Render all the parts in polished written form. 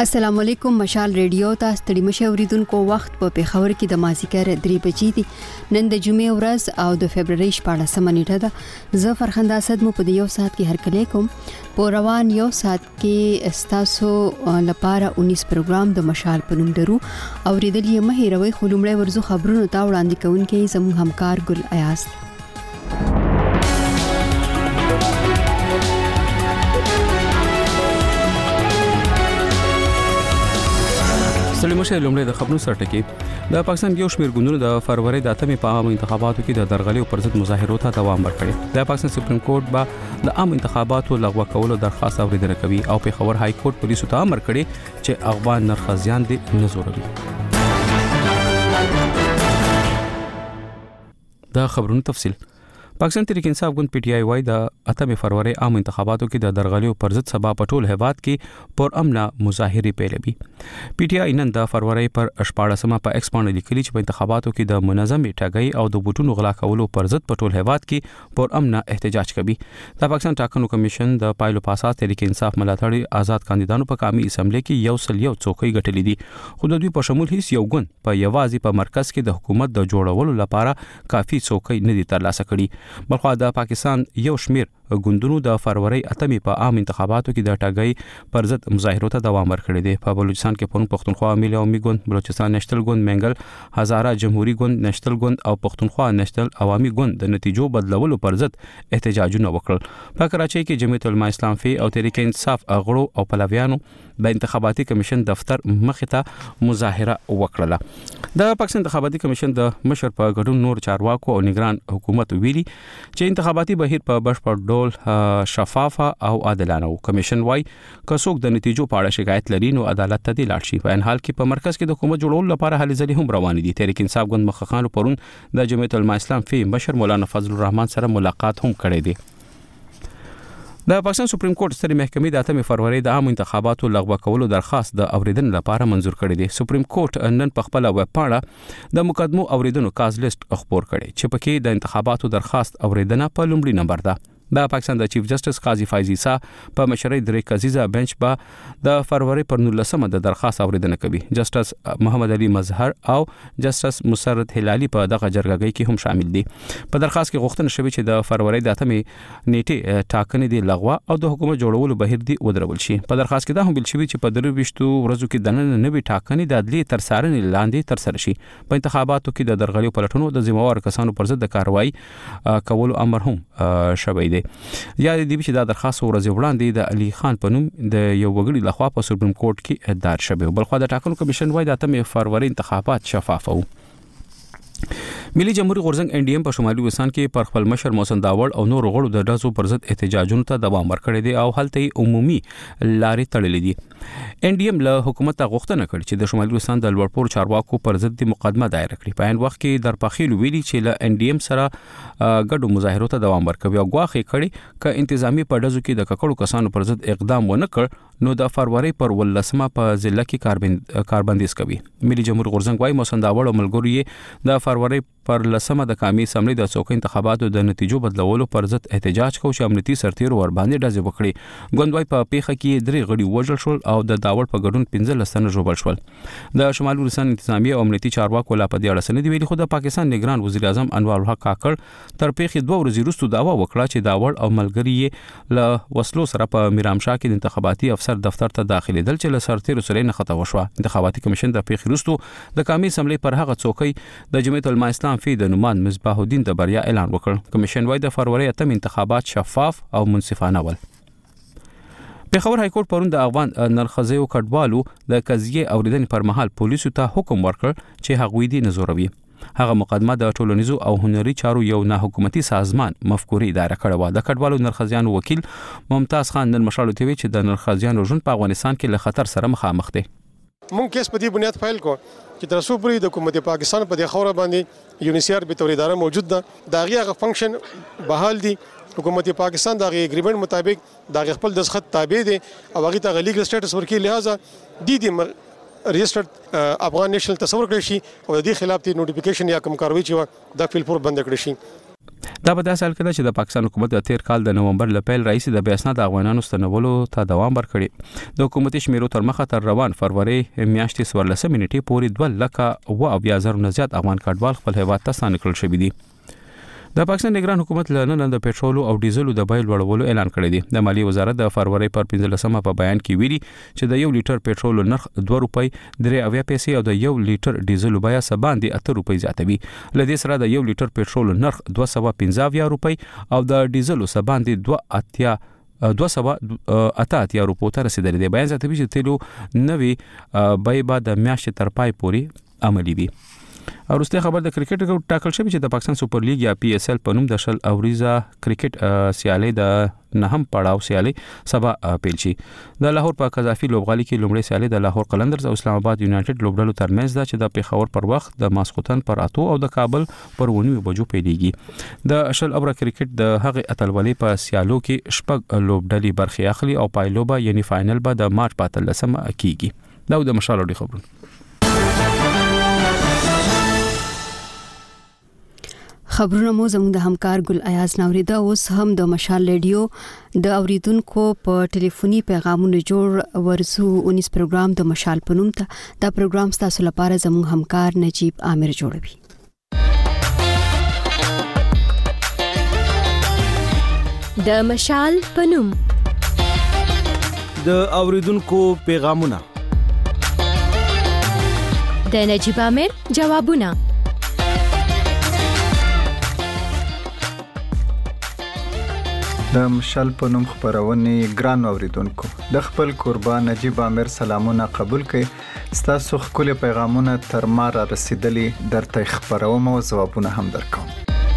السلام علیکم مشال ریډیو ته ستړي مشه اوریدونکو وخت په پیښور کې د مازیګر 3 بجې دي نن د جمعې ورځ او د فبرवरी 14 نیټه ده زه فرخنده اسد مو په یو ساعت کې هرکلی کوم په روان یو ساعت کې استاسو لپاره 19 پروګرام د مشال په نوم درو اوریدل یې مه هیروي خو لومړی ورزو خبرونو ته وړاندې کوونکې زموږ همکار ګل ایاز سلیمشه لومړی د خبرونو سرټکی د پاکستان یو شمېر ګوندونو د فروری د اتمې په عام انتخاباتو کې د درغلي او پرضد مظاهرو ته دوام ورکړي د پاکستان سپریم کورټ به د عام انتخاباتو لغوه کولو درخواست اوریدنه کوي او پیښور های کورټ پولیسو ته امر کړی چې افغان نرخزیان دي نه زوروي د خبرونو تفصیل پاکستان تحریک انصاف ګوند پی ټی آی وايي د 8 فروری عام انتخاباتو کې د درغلي او پرضد سبا په ټول هیواد کې پر امنه مظاهره پیلوي پی ټی آی نن د فروری پر 14مه په ایکس باندې لیکلي چې په انتخاباتو کې د منظمې ټاګي او د بوټونو غلا کولو پرضد په ټول هیواد کې پر امنه احتجاج کوي د پاکستان ټاکنو کمیشن د پایلو پاسات تحریک انصاف ملاتړي آزاد کاندیدانو په قومي اسمبلی کې یو څوکۍ ګټلې دي خو د دوی په شمول هیڅ یو ګوند په یوازې په مرکز کې د حکومت د جوړولو لپاره کافي څوکۍ نه دي ترلاسه کړي بلخو د پاکستان یو شمیر ګوندونو د فروری 8 په عام انتخاباتو کې د ټاګي پرضد مظاهرو ته دوام ورکړی دی په بلوچستان کې پون پښتونخوا ملي عوامي ګوند بلوچستان نېشنل ګوند منګل هزاره جمهوریت ګوند نېشنل ګوند او پښتونخوا نېشنل عوامي ګوند د نتیجو بدلولو پرضد احتجاجونه وکړل په کراچۍ کې جمعیت العلماء اسلام فی او تحریک انصاف غړو او پلویانو د انتخاباتي کمیشن دفتر مخې ته مظاهره وکړه د پاکستان انتخاباتي کمیشن د مشر په ګډون نور چارواکو او نگران حکومت ویلي چې انتخاباتي بهیر په بشپړ ډول شفافه او عادلانه وو کمیشن وايي که څوک د نتیجو په اړه شکایت لري نو عدالت ته دی لاړ شي په ان حال کې په مرکز کې د حکومت جوړولو لپاره هلې ځلې هم روان دي تحریک انصاف ګوند مخخانو پرون د جمعیت العلماء اسلام فی مشر مولانا فضل الرحمن سره ملاقات هم کړی دی د پاکستان سپریم کورټ سترې محکمې د 8 فروری د عام انتخاباتو لغوه کولو درخواست د اوریدنې لپاره منزور کړی دی سپریم کورټ نن په خپل ویب پاڼه د مقدمو اوریدنو کاز لیست خپور کړي چې پکې د انتخاباتو درخواست اوریدنه په لومړي نمبر ده د پاکستان د چیف جسټس قاضي فایز عیسی په مشرۍ درې کزیزه بنچ به د فروری پر 19مه د درخواست اوریدنه کوي جسټس محمد علي مظهر او جسټس مسرت هلالي په دغه جرګه کې هم شامل دي په درخواست کې غوښتنه شوې چې د فروری د 8 نیټه ټاکنې دی لغوه او د حکومت جوړولو بهیر دی ودرول شي په درخواست کې دا هم بل شوی چې په 23 ورځو کې د نن نوي ټاکنې د عدلي تر څارنې لاندې تر سره شي په انتخاباتو کې د درغلي پلټونو د ذمہوار کسانو پر ضد د کاروایی کولو امر هم شوی دی یا د دې چې د درخواست ورځ وړاندې د علي خان په نوم د یو وګړي لخوا په سپریم کورټ کې دار شوی بلخو د ټاکنو کمیشن وايي د 8 فروری انتخابات شفاف وو ملي جمهوریت غورځنګ ان ډي ام په شمالي وستان کې پر خپل مشر محسن داوړ او نور غړو د ډزو پر ضد احتجاجونو ته دوام ورکړی دی او هلته عمومي لارې تړلې دي ان ډي ام له حکومت ته غوښتنه کړې چې د شمالي وستان د لوړپوړ چارواکو پر ضد مقدمه دایر کړي په ان وخت کې درپخیل ویلي چې له ان ډي ام سره ګډو مظاهرو ته دوام ورکوي او غواخې کړي ک انتظامی په ډزو کې د ککړو کسانو پر ضد اقدام ونه کړ نو د فروری پر 18مه په ضلع کې کاربندیز کوي ملي جمهوریت غورځنګ وايي محسن داوړ او ملګرو د فروری پر 10مه د قومي اسمبلی د څوکۍ انتخاباتو د نتیجو بدلولو پر ضد احتجاج کوي چې امنیتي سرتیرو ور باندې ډزې وکړي ګوندوای په پیښه کې درې غړي وژل شول او د داوړ په ګډون 15 تنه ژوبل شول د شمالي وزیرستان انتظامی او امنیتي چارواکو لا په دې اړه سند ویلي خو د پاکستان نگران وزیر اعظم انوار الحق کاکړ تر پیښې 2 ورځې وروسته دعوا وکړه چې داوړ او ملګری له وسلو سره په میرامشاه کې د انتخاباتي افسر دفتر ته داخليدل چې له سرتیرو سره نه خطا وشوه انتخاباتي کمیشن د پیښې وروسته د قومي اسمبلی پر هغه څوکۍ د جمعیت العلماء اسلام فی د نومان مصباح الدین د بریا اعلان وکړ کمیشن وايي د فروری 8 انتخابات شفاف او منصفانه ول پیښور های کورټ پرون د افغان نرخزیو کډوالو د قضیې اوریدنې پر مهال پولیسو ته حکم ورکړ چې هغوی دي نزوروي هغه مقدمه د ټولنیزو او هنري چارو یو نه حکومتي سازمان مفکوري اداره کړې و د کډوالو نرخزیانو وکیل ممتاز خان نن مشالو تی چې د نرخزیانو ژوند په افغانستان کې له خطر سره مخامخ دي مونږ کیس په دې بنیاد فایل کو چې تر څو پورې د حکومت پاکستان په دې خوره باندې یونیسیار به تور اداره موجود ده دا غي فنکشن بحال دي حکومت پاکستان د اګریمنت مطابق د خپل دسخط تابع دي او هغه ته لیګل سټیټس ورکړي لہذا دي رجسټرډ افغان نېشنل تصور کړی شي او د دې خلاف تی نوټیفیکیشن یا کوم کاروي چې د فیل پور بند کړی شي دا په داسې حال کې ده چې د پاکستان حکومت د تیر کال د نومبر له پیل راهیسې د بې اسناده افغانانو ستنولو ته دوام ورکړي. د حکومتي شمیرو تر مخه تر روان فروری میاشتې 14 نیټې پورې 2,00,000 نه زیات افغان کډوال خپل هیواد ته ستانه کړل شوي دي. د پاکستان نگران حکومت له نن د پېټرول او ډیزلو د بیې لوړولو اعلان کړی دی. د مالیې وزارت د فروری پر 15مه په بیان کې ویلي چې د 1 لیټر پېټرول نرخ 2 روپۍ 3 پیسې او د 1 لیټر ډیزل بیه سباندې 8 روپۍ زیاتوي. لدې سره د 1 لیټر پېټرول نرخ 215 روپۍ او د ډیزل سباندې 288 روپو ته رسیدلی دی. بیان زیاتوي چې تیلو نوي بیې به د میاشتې تر پای پورې عملي وي. او وروسته خبر د کرکټ ټاکل شوی چې د پاکستان سپر لیګ یا PSL په نوم د شل اوریزه کرکټ سیالي د نهم پړاو سیالي سبا پیل شي. د لاهور په قذافي لوبغالي کې لومړی سیالي د لاهور قلندرز او اسلام آباد یونایټډ لوبډلو ترمنځ ده چې د پیښور پر وخت د ماسخوتن پر 8 او د کابل پر 9 بجو پیلېږي. د شل اوره کرکټ د هغه اتلولۍ په سیالو کې شپږ لوبډلې برخه اخلي او پایلوبه یعنی فائنل به د مارچ 15 کېږي. دا د مشال اوري خبرونه. خبرونه مو زموږ د همکار ګل ایاز نوریدا. اوس هم د مشال ریډیو د اوریدونکو په ټلیفوني پیغامونو جوړ ورسو 19 پروګرام د مشال پنوم ته. دا پروګرام تاسو لپاره زموږ همکار نجیب عامر جوړوي. د مشال پنوم د اوریدونکو پیغامونه د نجیب عامر جوابونه. د مشال په نوم خبرونه ګران اوریدونکو د خپل قربان نجیب عامر سلامونه قبول کړئ. ستاسو خپل پیغامونه تر ما را رسیدلی درته خبروم او ځوابونه هم درکوم.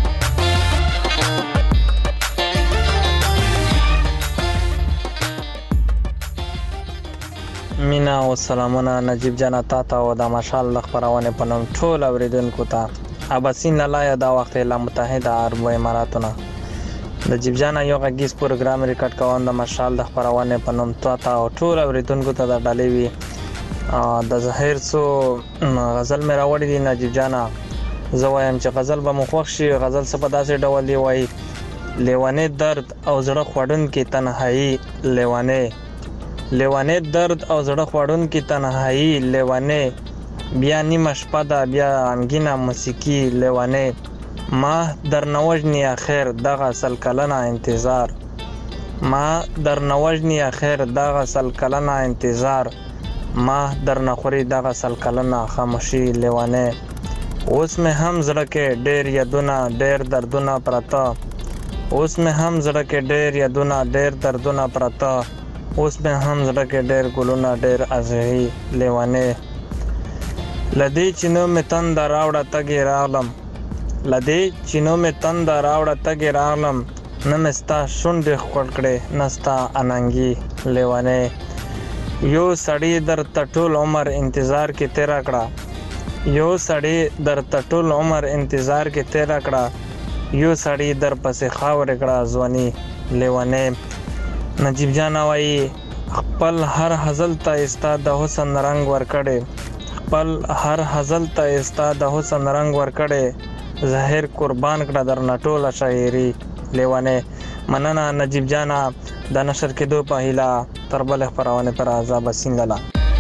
مینا او سلامونه نجیب جان تا او د مشال خبرونه په نوم ټول اوریدونکو ته اباسین لایا دا وخت له متحده عرب اماراتونه د جیب جان یو غږیز پروګرام ریکارډ کوم د مشال د خبرونه په نوم تا او ټول اوریدونکو ته د ډالۍ وی د ظاهر سو غزل مې راوړی دی نجیب جان. زه وایم چې غزل به مخوښ شي. غزل څه په داسې ډول دی وای لیوانه درد او زړه خوړون کې تنهایی لیوانه درد او زړه خوړون کې تنهایی لیوانه بیا نیمه شپه ده بیا انګینا موسیقي لیوانه ما در نوجنی اخر دغه سل کلنه انتظار ما در نوجنی اخر دغه سل کلنه انتظار ما در نخوري دغه سل کلنه خاموشي لیوانه اوس مې هم زړه کې ډېر یادونه ډېر دردونه پراته اوس مې هم زړه کې ډېر یادونه ډېر دردونه پراته اوس مې هم زړه کې ډېر ګلونه ډېر ازهي لیوانه لدی چینو مې تند راوړه تګي راغلم لدی چینو مې تند راوړه تګي راغلم نه مستا شونډې خړ کړې نستا اننګي لیوانه یو سړی در ټول عمر انتظار کې تیرا کړه یو سړی در ټول عمر انتظار کې تیرا کړه یو سړی در پسې خاور کړه ځواني لیوانه نجیب جان وایي خپل هر حزل ته استاد د حسن رنگ ورکړي خپل هر حزل ته استاد د حسن رنگ ورکړي ظاهر قربان کړه در نټوله شاعري لیوانه. مننه نجیب جانا د نشر کېدو په هیله تر بل خبرونه پر عذاب سینګلا.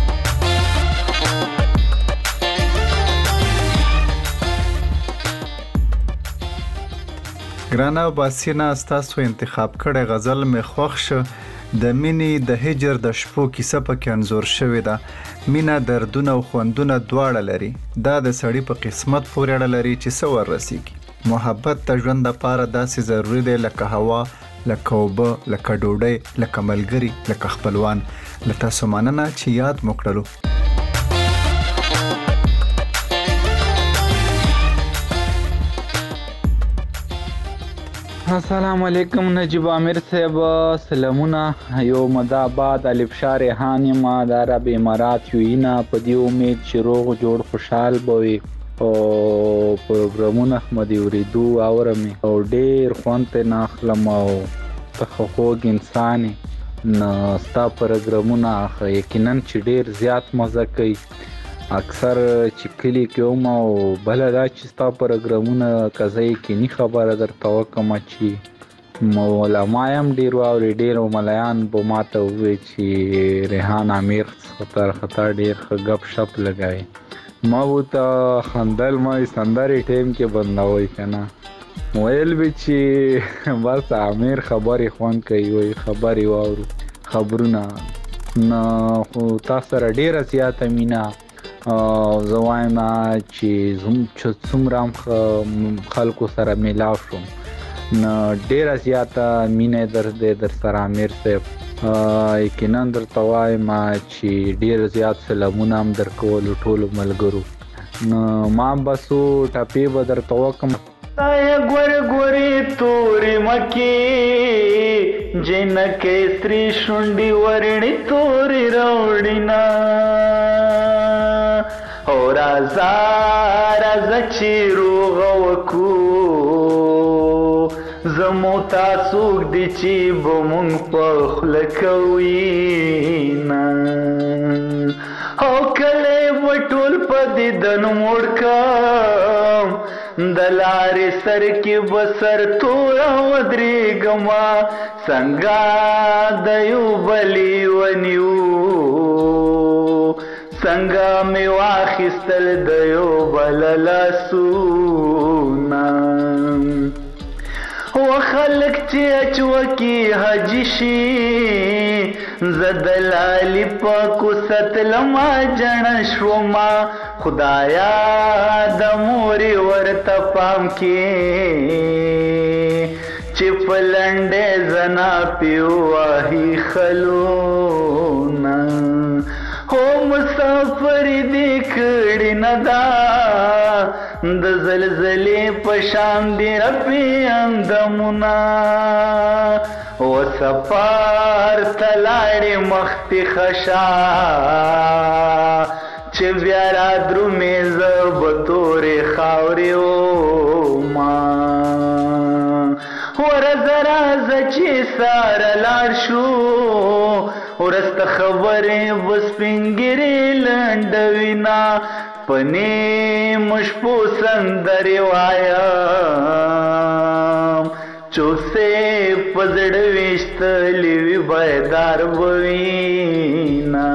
ګرانه باسینا تاسو انتخاب کړه غزل مې خوښ شو. د مینې د هجر د شپو کیسه پکې انځور شوې ده. مینا دردونه او خوندونه دواړه لري. دا د سړی په قسمت پورې اړه لري چې څه ور رسیږي. محبت ته ژوند لپاره داسې ضروری دی لکه هوا لکه اوبه لکه ډوډۍ لکه ملګري لکه خپلوان. له تاسو مننه چې یاد مو کړلو. السلام علیکم نجیب عامر صاحب سلامونه. یو مداباد الف شار ریحان ما د عرب امارات یوینا په دی امید چې روغ جوړ خوشحال بوي او پروګرامونه مې اوریدو اورم او ډیر خوند ناخلم او تخوګ انسان نه ستا پروګرامونه یقینا چې ډیر زیات مزه کوي اکثر چې کلی کې وم او بله دا چې ستا پروګرامونه کزی کې نی خبره درته وکړم چې علما هم ډېر واوري ډېر ملایان به ماته ووایي چې ریحان امیر خطر ډېر ښه گپ شپ لګوي ما ورته خندل ما سندرې ټایم کې بندوئ که نه ویل به چې بس امیر خبرې خوند کوي وایي خبرې واورو خبرونه نه خو تا سره ډېره زیاته مینه زه وایم چې څومره هم خلکو سره میلاو شوم نو ډېره زیاته مینه در سره امیر صاحب یقینا درته وایم چې ډېر زیات سلامونه هم درکولو ټولو ملګرو نو ما هم بسو ټپې به درته وکړم ګور ګورې تورې مکې جنکې ستري شونډې ورڼې تورې راوړینا او راځه راځه چې روغه وکړو زمو تاسوک دی چې به مونږ په خوله کوینه او کله به ټول په دیدن موړ کم د لارې سر کې به سر توره ودرېږما څنګه د یو بلې ونیو څنګه مې واخیستل د یو بل لاسونه و خلق چې اچوکی حجی شي زدلالی پاکو ستلما جن شوما خدایا د موري ورته پام کې چې پلنډه زنا پیو واهي خلونا هو مسافر دې کړي ندا د زلزلې پشان دی ربي اندمنا و سفر تلاړې مختی خشا چې بیا را درومې زه به تورې خاورې وما ورځه راځه چې ساره لاړ شو ورسته خبرې به سپینګیرې لنډوینا پنې مشپو سندرې وایم چوسې په زړه ویشتلې وي بیدار به وینا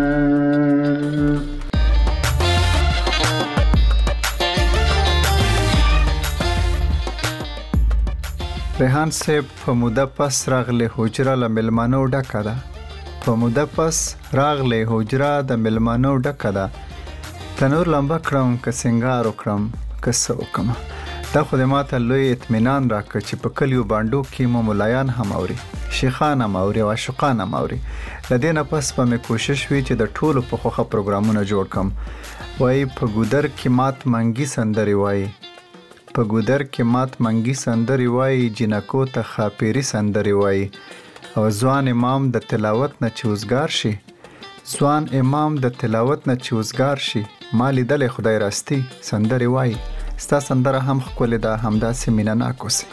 ریحان صاحب په موده پس راغله حجره له ملمانو ډکه ده په موده پس راغله حجره د ملمانو ډکه ده تنور لمبه کړم که سنگار وکړم که څه وکړم دا خو د ماته لوی اطمینان راکړ چې په کلیو بانډو کې مو ملایان هم اوري شیخان هم اوري او عاشقان هم اوري له دې نه پس به مې کوشش وي چې د ټولو په خوښه پروګرامونه جوړ کړم وایي په ګودر کې مات منګي سندرې وایي په ګودر کې مات منګي سندرې وایي جنکو ته خاپيري سندرې وایي او ځوان امام د تلاوت نه چې وزګار شي ځوان امام د تلاوت نه چې وزګار شي ما لیدلې خدای راستي سندرې وایي ستا سندره هم ښکلې ده همداسې مینه ناک اوسې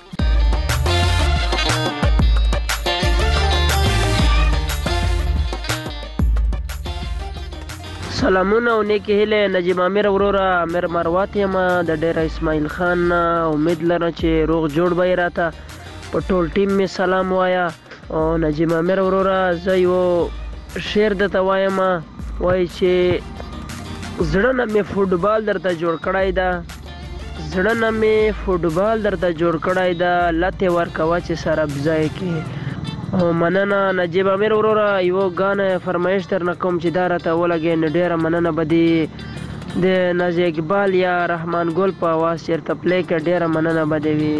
سلامونه او نیکی هیله نجیب امیر وروره امیر مروات یم د ډیره اسماعیل خان امید لرم چې روغ جوړ به یې راته په ټول ټیم مې سلام وایا او نجیب امیر وروره زه یو شعر درته وایم وایي چې زړه نه مې فوټبال درته جوړ کړی ده زړه نه مې فوټبال درته جوړ کړی ده لته ورکوه چې سره بځای کې او مننه نجیب امیر وروره یو غانه فرمایش درنه کوم چې دا راته ولګې نو ډیره مننه بدی د نازي اقبال یا رحمان ګل په आवाज چیرته پلی کې ډیره مننه بدی وی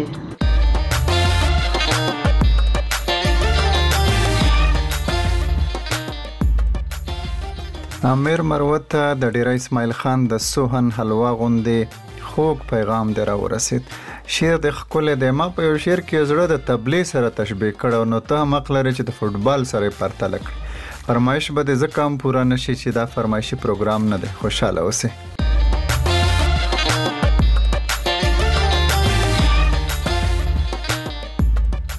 امیر مروت د ډیره اسماعیل خان د سوهن حلوا غوندې خوږ پیغام دی را ورسید شعر د ښکلی دی ما په یو شعر کې زړه د تبلې سره تشبیه کړی نو ته هم حق لرې چې د فوټبال سره یې پرتله کړې فرمایش به دې ځکه هم پوره نه شي چې دا فرمایشي پروګرام نه دی خوشحاله اوسئ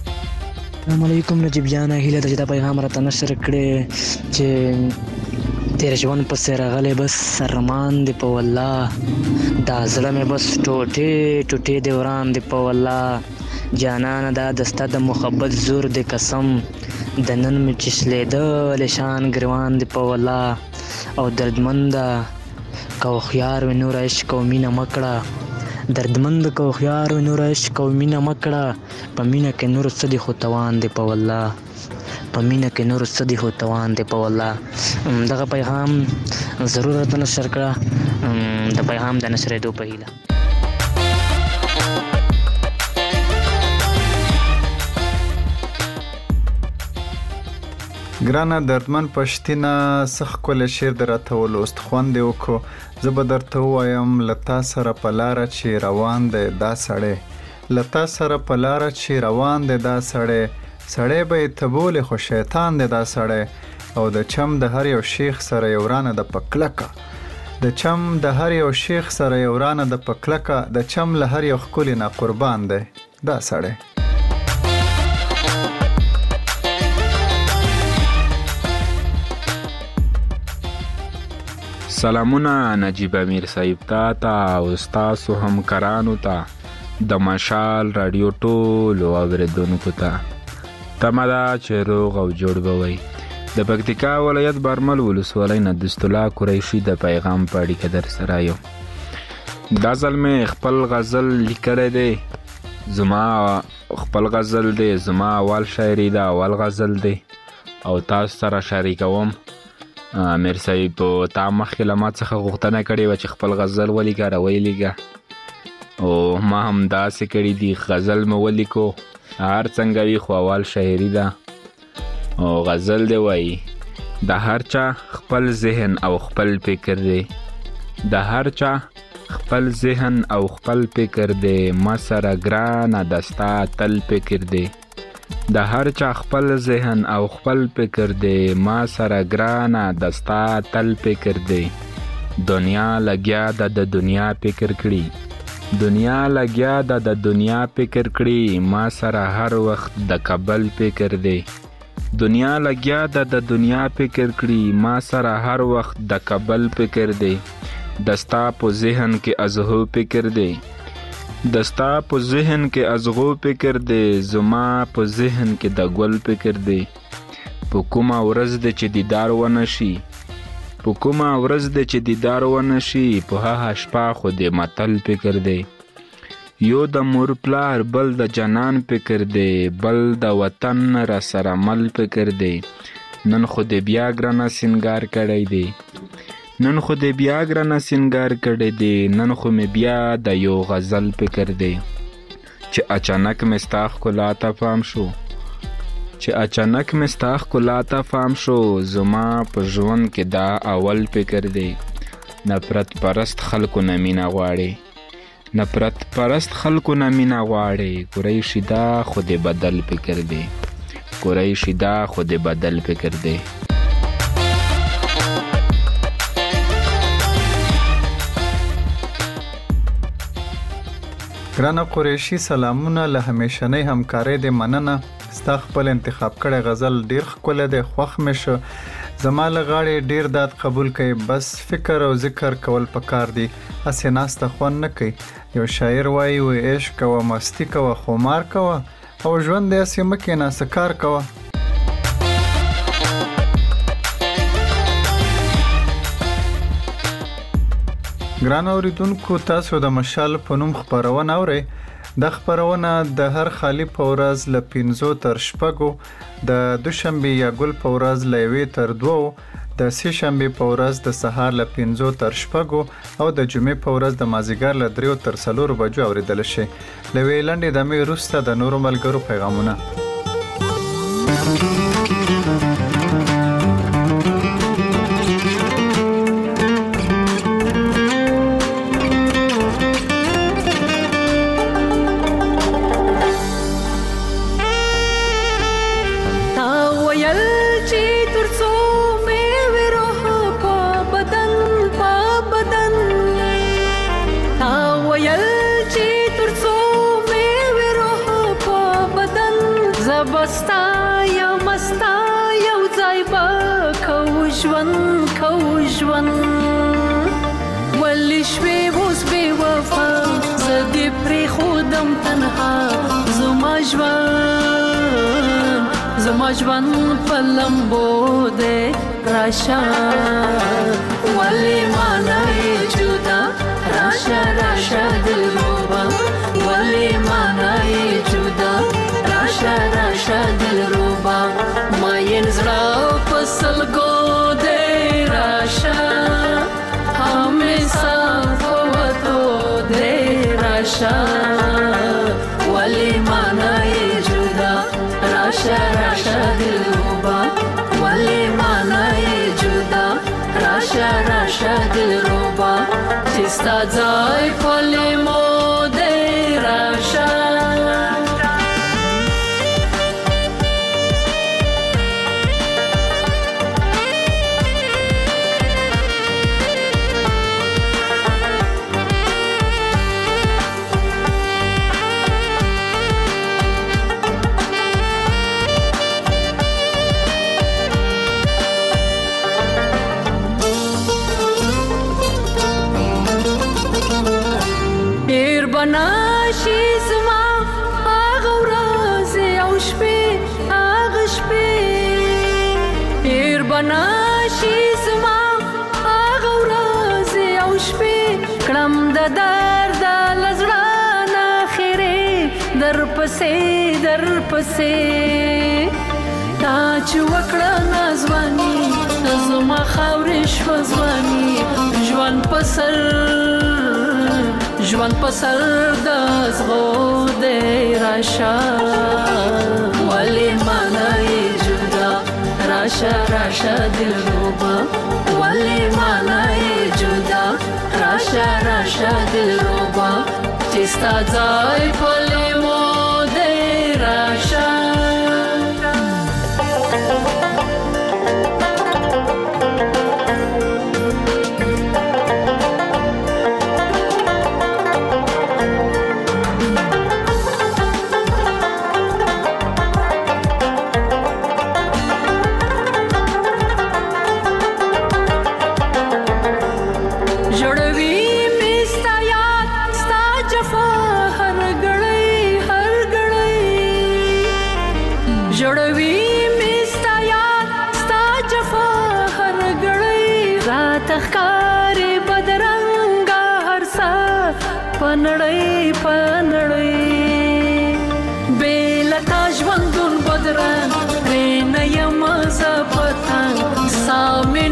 السلام علیکم نجیب جان هیله ده چې دا پیغام راته نشر کړې چې تیر ژوند پسې راغلی بس ارمان دی په والله دا زړه مې بس ټوټې ټوټې دی وران دی په والله جانانه دا دستا د محبت زور دی قسم د نن مې چې شلېدل شان ګریوان دی په والله او دردمنده که هوښیار وي نور عشق او مینه مه کړه دردمند که هوښیار وي نور عشق او مینه مه کړه په مینه کې نور څه دي خو توان دی په والله په مینه کې نور څه دي خو توان دی په والله دغه پیغام ضرورت نشر کړه د پیغام د نشرېدو په هیله ګرانه دردمن پښتینه سخ کول شعر درته ولوست خوند وکړو زه به درته وایم لتا سره په لار چې روان دی دا سړی لتا سره په لار چې روان دی دا سړی سړی به تبول خو شیطان دی دا سړی او د چم د هر یو شیخ سره یو رانه د پکلکه د چم د هر یو شیخ سره یو رانه د پکلکه د چم له هر یو ښکلي نه قربان دی دا سړی سلامونه نجیب امیر صاحب تا او ستاسو همکارانو ته د مشال رادیو ټولو اوریدونکو ته تمه ده چې روغ او جوړ به وئ د پکتیکا ولایت برمل ولسوالۍ نه دست الله قریشي د پیغام په اړیکه در سره یم دا ځل مې خپل غزل لیکلی دی زما خپل غزل دی زما اول شاعري ده اول غزل دی او تاسو سره شریکوم امیر صاحب تا مخکې له ما څخه غوښتنه کړې وه چې خپل غزل ولیکه راویلیږه او ما هم داسې کړي دي غزل مې ولیکو هر څنګه وي خو اول شاعري ده او غزل دی وایي د هر چا خپل ذهن او خپل فکر دی د هر چا خپل ذهن او خپل فکر دی ما سره ګرانه د ستا تل فکر دی د هر چا خپل ذهن او خپل فکر دی ما سره ګرانه د ستا تل فکر دی دنیا لګیا د دنیا فکر کړي دنیا لګیا د دنیا فکر کړي ما سره هر وخت د کابل فکر دی دنیا لګیا د دنیا فکر کړي ما سره هر وخت د کابل فکر دی دستا په ذهن کې ازهو فکر دی دستا په ذهن کې ازغو فکر دی زما په ذهن کې د ګل فکر دی په کومه ورځ دی چې دیدار ونه شي په کومه ورځ دی چې دیدار ونه شي په هغه شپه خو د متل فکر دی یو د مور پلار بل د جنان فکر دی بل د وطن را سره مل فکر دی نن خو د بیا ګرانه سینګار کړی دی نن خو د بیا ګرانه سینګار کړی دی نن خو مې بیا د یو غزل فکر دی چې اچانک مې ستا ښکلا ته پام شو چې اچانک مې ستا ښکلا ته پام شو زما په ژوند کې دا اول فکر دی نفرت پرست خلکو نه مینه غواړي نفرت پرست خلکو نه مینه غواړي قریشي دا خو د بدل فکر دی قریشي دا خو د بدل فکر دی ګرانه قریشي سلامونه له همیشنۍ همکارۍ د مننه ستا خپل انتخاب کړی غزل ډیر ښکلی دی خوښ مې شو زما له غاړې ډیر داد قبول کوي بس فکر او ذکر کول پکار دي هسې ناسته خوند نه کوي یو شاعر وایي و عشق کوه مستی کوه خمار کوه او ژوند دی هسې مه کښېنه څه کار کوه ګران اوریدونکو تاسو د مشال په نوم خپرونه اورئ د خپرونه د هر خالی په ورځ له 5 تر 6 د دوشنبه یا ګل په ورځ له 1 تر 2 د سه شنبه په ورځ د سهار له 5 تر 6 او د جمعې په ورځ د مازیګر له 3 تر 4 بجو اوریدل شي له ویلندې د مې روسته د نورو ملګرو پیغامونه ژوند کو ژوند ولی شوی اوس بې وفا زه دې پرېښودم تنها زما ژوند په لمبو دی راشه ولې مانا یې جدا راشه راشه دلربا ولې مانا یې جدا راشه راشه دلربا ماین زړه په سلګو دی راشه همیشه په وتو دی راشه ولې مانا یې جدا راشه راشه دلربا ولې مانا یې جدا راشه راشه دلربا چې ستا ځای په لیمو دی راشه ناشي زما هغه ورځې او شپې هغه شپې هېر به ناشي زما هغه ورځې او شپې کړم د درد له زړه نه خیرې درپسې تا چې وکړه نازواني زما خاورې شوه ځواني ژوند په سر د زغو دی راشه ولې مانا یې جدا راشه راشه دلربا ولې مانا یې جدا راشه راشه دلربا چې ستا ځای په لیمو دی راشه پنړی بیلتا ژوندون بدران رینه یم زپتان سامي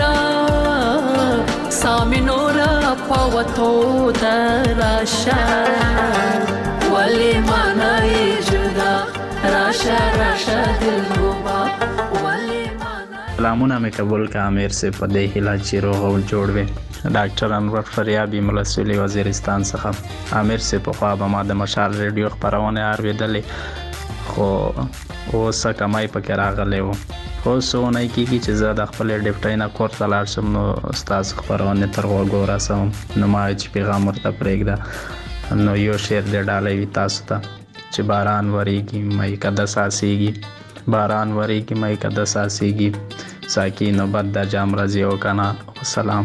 نورا پاوتو دراشه ولی مانا یې جدا راشه راشه دلربا سلامونه مې قبول کا امیر سے په دې هیله چې روغ او جوړ وي ډاکټر انور فریابی ملسولی وزیرستان څخه امیر سے په خوا به ما د مشال ریډیو خبرونه اوریدلې خو اوس کمای پکې راغلی و خو سونه کیږي چې زه د خپل ډیپټای نه کور ته لاړ شم نو استاد خبرونه تر وګو راسم نو ما چې پیغام ورته پرېږده نو یو شعر د ډالۍ وی تاسو ته چې باران وریږي مې کده ساسيږي باران وریږي مې کده ساسيږي ساکي نوبت د جام راځي او کنه سلام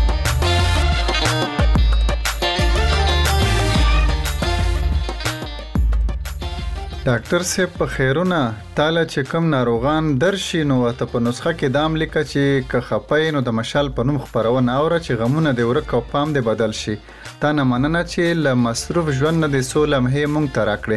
ډاکټر صاحب په خیرونه تاله چې کم ناروغان درشي نو ته په نسخه کې دام لیکه چې که خپای نو د مشال په نوم خبرونه اوره چې غمونه د ورک او پام د بدل شي تا نه مننه چې ل مصروف ژوند نه د سول لمحې مونږ ته راکړي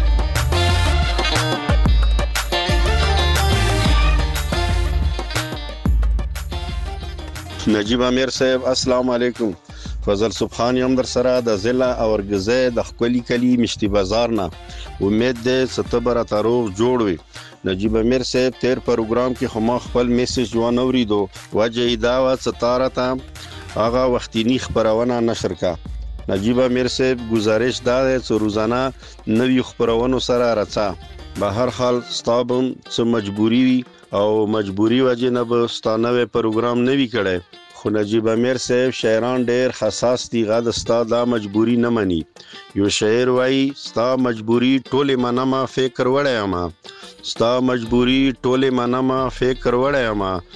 نجیب امیر صاحب السلام علیکم فضل سبحان یم در سره د ضلع اورګزه د خپلی کلی مشتي بازار نه امید ده ستبر تعارف جوړ وي نجیب امیر صاحب تیر پروګرام کې خو خپل میسج ونوري دو وجه دا و ستاره تا هغه وختینی خبرونه نشر کا نجیب امیر صاحب گزارش دا چې روزانه نوی خبرونه سره راځه به هر حال ستابم څه مجبوری او مجبوری وجه نه به ستانه پروګرام نوی کړي خو نجیب امیر صاحب شاعران ډېر حساس دي غا د استاد دا مجبوری نه مني یو شاعر وایي ستا مجبوری ټوله منما فکر وړه ما ستا مجبوری ټوله منما فکر وړه ما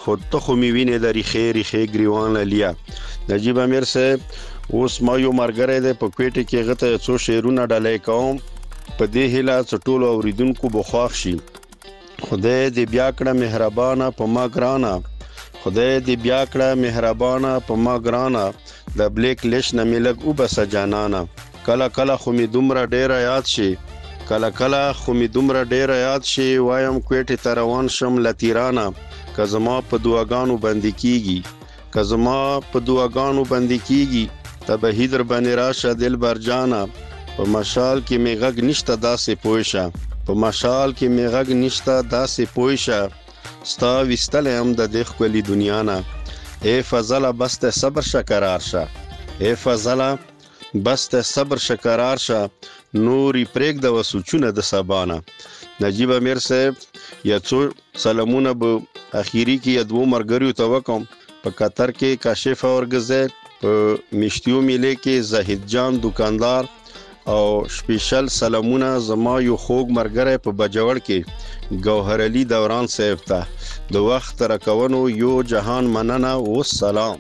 خود ته خو می وینې د ریخې ګریوان لیا. نجیب امیر صاحب اوس ما یو مرګره ده په کوټه کې غته څو شعرونه ډالې کوم په دې هله ټولو اوریدونکو بخواخ شي. خدای دې بیا کړه مهربانه په ما ګرانه، خدای دې بیا کړه مهربانه په ما ګرانه، د بلیک لیش نه ملګ او بس جانانا. کله کله خو می دومره ډیر یاد شي، کله کله خو می دومره ډیر یاد شي، وایم کوټه ته روان شم لتیرانه، که زما په دعاګانو باندې کیږي، که زما په دعاګانو باندې کیږي، ته به هیدر باندې راشه دلبر جانا. په مشال کې می غږ نشته داسې پوښه، په مشال کې می غږ نشته داسې پوښه، ستا وستل هم د دې خپلې دنیا نه. اے فضله بس ته صبر شکرار شه، اے فضله بس ته صبر شکرار شه، نوري پرېږ د وسوچونه د سبانه. نجیب امیر صاحب یا څو سلامونه به اخیری کې دوه مرګریو ته وکم. په قطر کې کاشف اورګزه، په مشتیو میلې کې زاهد جان دکاندار، او سپیشل سلامونه زما یو خوږ مرګره په بجوړ کې گوهر علي دوران صاحب ته. د وخت راکونو یو جهان مننه او سلام.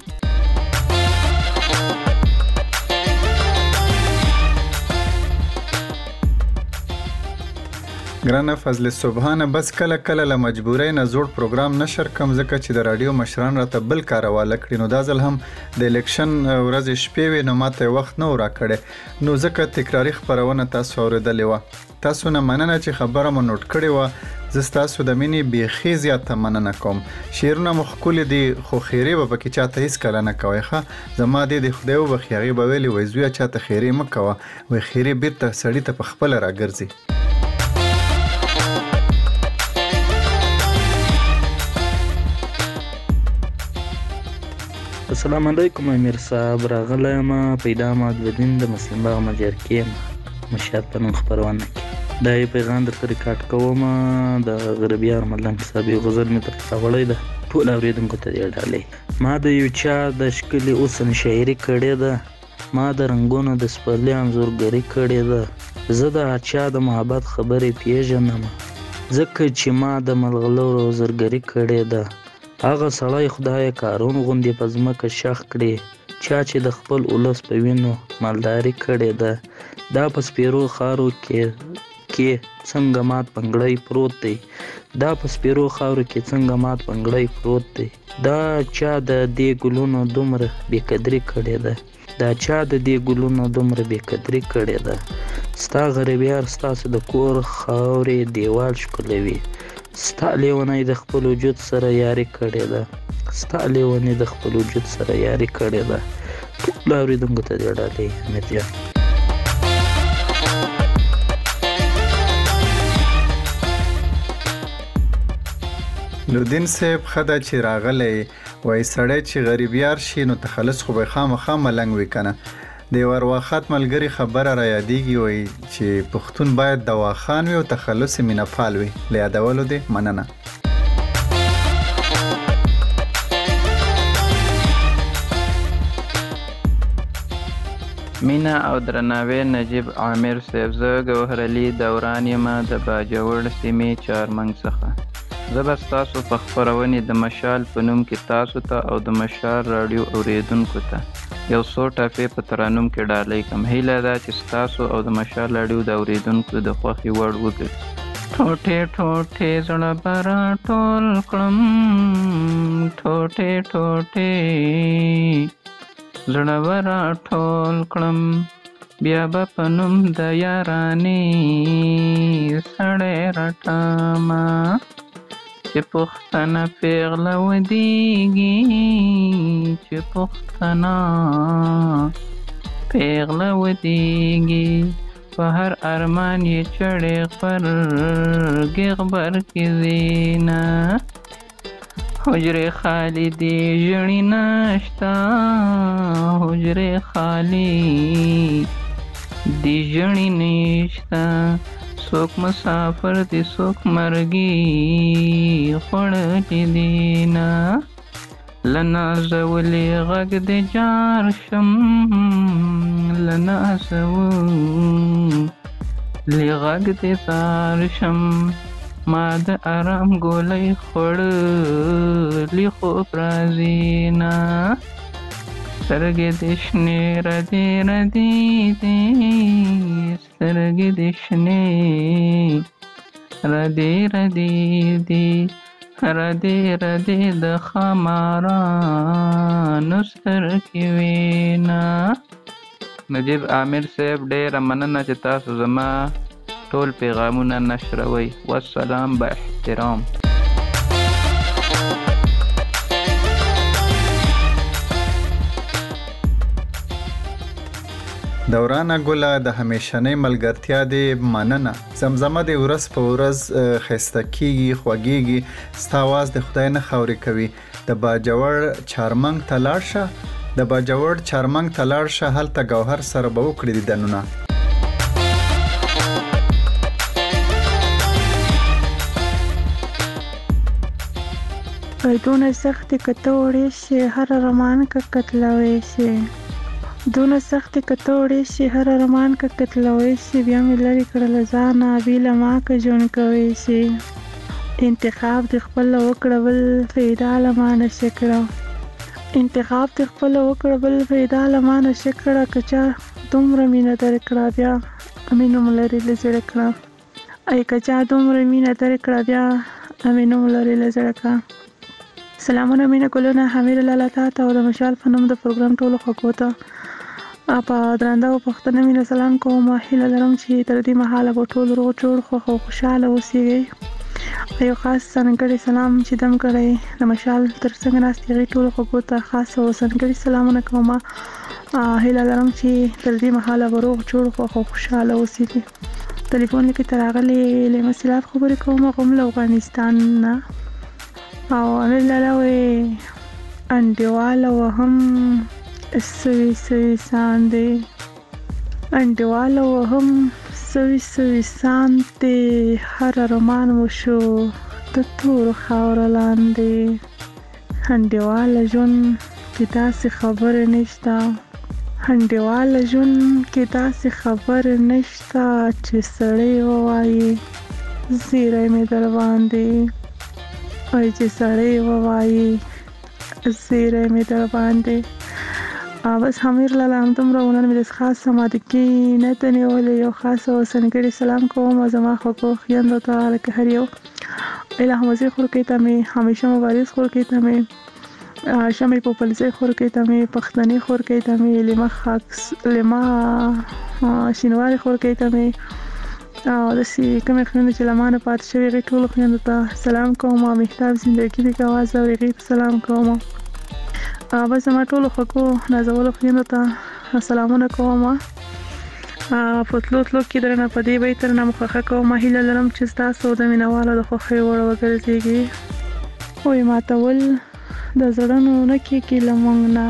ګرانه فضل سبحانه بس کله کله له مجبورۍ نه زوړ پروګرام نشر کم ځکه چې د رادیو مشران راته بل کار حواله کړي. نو دا ځل هم د الیکشن ورځې شپې وې نو ماته وخت نه راکړی، نو ځکه تکراری خبرونه تاسو اوریدلې وه. تاسو نه مننه چې خبره مو نوٹ کړې وه. زه ستاسو د مینې بیخي زیاته مننه کوم. شعرونه مو ښکلي دي خو خیرې به پکې چاته هېڅکله نه کوئ ښه. زما د خدای وبخښي هغې به ویلې وایي زویه چاته خیرې مه کوه، وایي خیرې بېرته سړي ته په خپله راګرځي. السلام علیکم امیر صاحب، راغلی یم پیدا معدودین د مسلم باغ مجرکې یم مشهد په نوم خپرونه کې. دا یې پیغام درته ریکارډ کوم د غربیار ملنګ صاحب یو غزل مې درته راوړی ده، ټول اورېدونکو ته دې ډالۍ. ما د یو چا د ښکلي اوسن شاعري کړې ده، ما د رنګونو د سپرلي انځورګري کړې ده، زه د هر چا د محبت خبرې پیژنم ځکه چې ما د ملغلرو زرګري کړې ده. هغه سړی خدای کارون غوندې په ځمکه شخ کړي، چا چې د خپل ولس په وینو مالداري کړې ده. دا په سپیرو خاورو کې څنګه مات پنګړی پروت دی، دا په سپیرو خاورو کې څنګه مات پنګړی پروت دی. دا چا د دې ګلونو دومره بېقدري کړې ده، دا چا د دې ګلونو دومره بېقدري کړې ده. ستا غریبیار ستاسو د کور خاورې دیوال ښکلوي، ستا لیونی د خپل وجود سره یاري کړې ده، ستا لیونی د خپل وجود سره یاري کړې ده. ټول اورېدونکو ته دې ډالۍ امیر جان. نوردین صاحب خدا چې راغلی وای سړی چې غریبیار شي نو تخلص خو به خامخا ملنګ وي کنه. د ورواخات ملګری خبره را یادېږي وای چې پښتون باید دواخان وي او تخلص مینه‌پال وي. له یادولو دې مننه. مینا او درناوی نجیب عامر صاحب، زه ګوهر علي دوران یم د باجوړ سیمې چارمنګ څخه. زه به ستاسو په خپرونې د مشال په نوم کې تاسو ته او د مشال راډیو اوریدونکو ته یو څو ټاپې په ترانوم کې ډالۍ کوم. هیله ده چې ستاسو او د مشال راډیو د اوریدونکو د خوښې وړ وګرځي. ټوټې ټوټې زړه به راټول کړم، ټوټې ټوټې زړه به راټول کړم، بیا به په نوم د یارانې سړی رټمه، چې پښتنه پیغله ودیږي، چې پښتنه پیغله ودیږي، په هر ارمان یې چړې غبرګې غبرګې زینه، حجرې خالی دی ژړې نشته، حجرې خالی دی ژړې نشته، څوک مسافر دی څوک مرګي خوړلې دینه، له نازولې غږ دی جار شم، له نازولې غږ دی زار شم، ما د آرام ګولۍ خوړلي خوب راځي نه سترګې دې شنې ردې ردې دي سترګې دې شنې ردې ردې دي ردې ردې د خمارانو سترګې وینا. نجیب عامر صاحب ډېره مننه چې تاسو زما ټول پیغامونه نشروي. والسلام با احترام. دورانه ګله د همیشنۍ ملګرتیا دې مننه. زمزمه دې ورځ په ورځ خسته کیږي خوږیږي ستا आवाज د خدای نه خاورې کوي. د باجوړ چارمنګ ته لاړ شه د باجوړ چارمنګ ته لاړ شه هلته ګوهر سره به وکړي دیدنونه. دونه سختې که ته وړې شې هر ارمان که قتلوې شې دونه سختې که ته وړې شې هر ارمان که قتلوې شې بیا مې لرې کړه له ځانه بې له ما که ژوند کوې شې انتخاب دې خپله وکړه بل فایده له ما نشې کړه انتخاب دې خپله وکړه بل فایده له ما نشې کړه که چا دومره مینه درکړه بیا مې نوم لرې له زړه کړه ای که چا دومره مینه درکړه بیا مې نوم لرې له زړه کړه. سلامونه مینه ګلونه حمید لاله تا ته او د مشال په نوم د پروګرام ټولو خوږو ته په درانده او پښتنه مینه سلام کوم. هیله لرم چې تر دې مهاله به ټول روغ جوړ خوښ او خوشحاله اوسئ. یو خاص ځانګړی سلام چې دم کړی د مشال تر څنګ ناستې هغې ټولو خوږو ته خاص او ځانګړي سلامونه کوم. هیله لرم چې تر دې مهاله به روغ جوړ خوښ او خوشحاله اوسئ. ټلیفون کې تر راغلې لیمه سیلاب خبرې کوم غوم له افغانستان نه او امیر لاله وی انډیواله وهم سوي سوي ساندې انډیواله وهم سوي سوي ساندې هر ارمان وشو د تور خاوره لاندې انډیواله ژوند کې داسې خبرې نشته انډیواله ژوند کې داسې خبرې نشته چې سړی ووایي زیری مې در باندې وای چې سړی ووایي زیری مې در باندې. بس امیر لاله همدومره ونن مې د خاص سمادګي نه ته نیولې یو خاص او ځانګړی سلام کوم زما خوږو خویندو ته لکه هر یو الهه مزې خورکې ته مې همیشه مبارز خورکې ته مې شمې پوپلزې خورکې ته مې پښتني خورکې ته مې لما شینواري خورکې ته مې او داسې کومې خویندې چې له ما نه پاتې شوي هغې ټولو خویندو ته سلام کوم. مهتاب زندګي دې کواز او هغې ته سلام کوم. بس زما ټولو خوږو نازولو خویندو ته سلامونه کوم. په تلو تلو کې درنه په دې بیت درنه مخخه کوم. هیله لرم چې ستاسو د مینوالو د خوښۍ وړ وګرځېږي. وایي ماتول د زړونو نه کېږي له موږ نه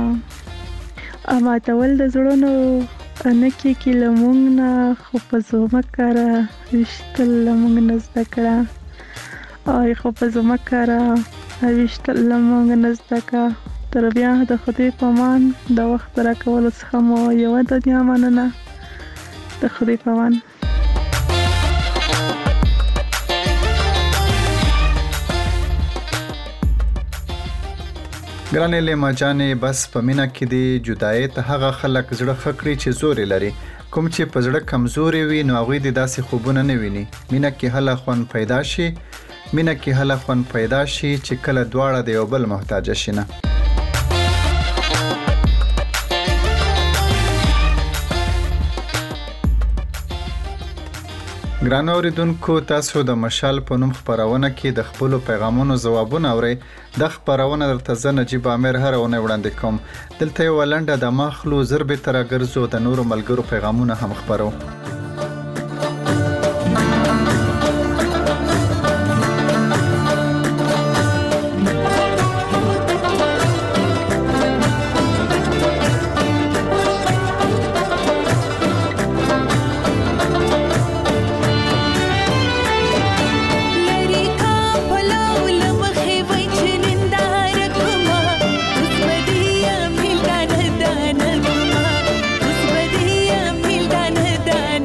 ماتول د زړونو نه کېږي له موږ نه خو په زمکه راویشتل له موږ نه زده کړه خو په زمکه راویشتل له موږ نه زده کړه. تر بیا د خدای په امان د وخت راکولو څخه مو یوه دنیا مننه. د خدای په امان. ګرانې لیما جانې بس په مینه کې دی جدایۍ ته هغه خلک زړه ښه کړي چې زورې لري کوم چې په زړه کمزوري وي نو هغوی دې داسې خوبونه نه ویني. مینه کې هله خوند پیدا شي مینه کې هله خوند پیدا شي چې کله دواړه د یو بل محتاجه شي نه. ګرانو اوریدونکو تاسو د مشال په نوم خبرونه کې د خپل پیغامونو ځوابونه اورئ. د خبرونه درته زه نجیب عامر هر ونه وړاندې کوم. دلته یو لنډه د مخلو ضربه تر ګرځو د نورو ملګرو پیغامونه هم خبرو. Dana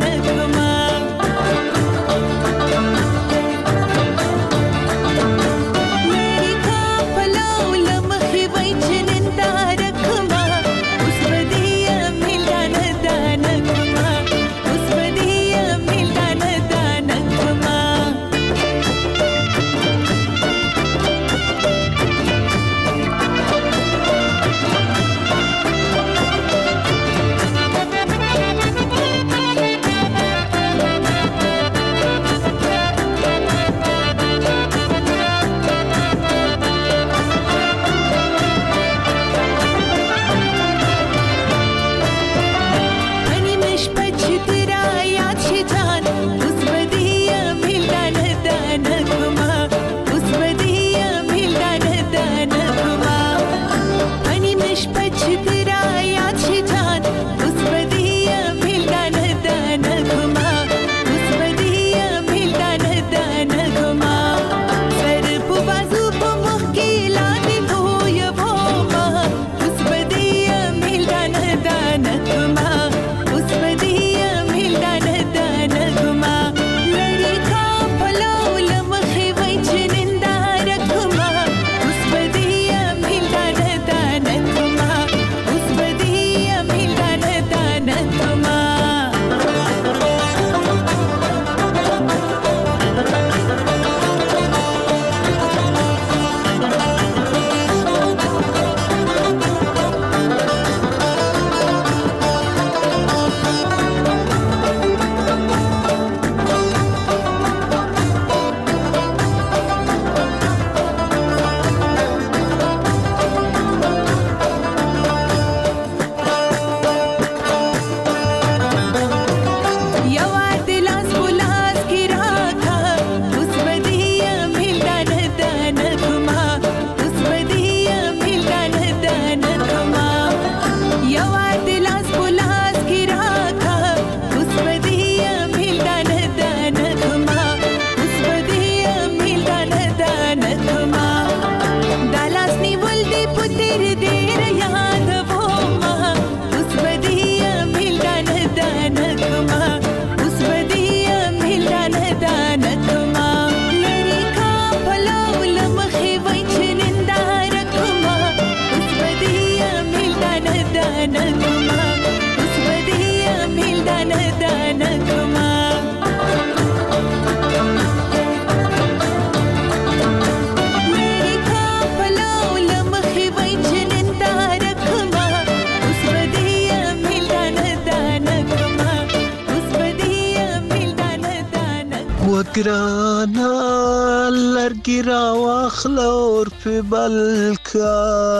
وګرانا لرګي راواخله اور په بل کا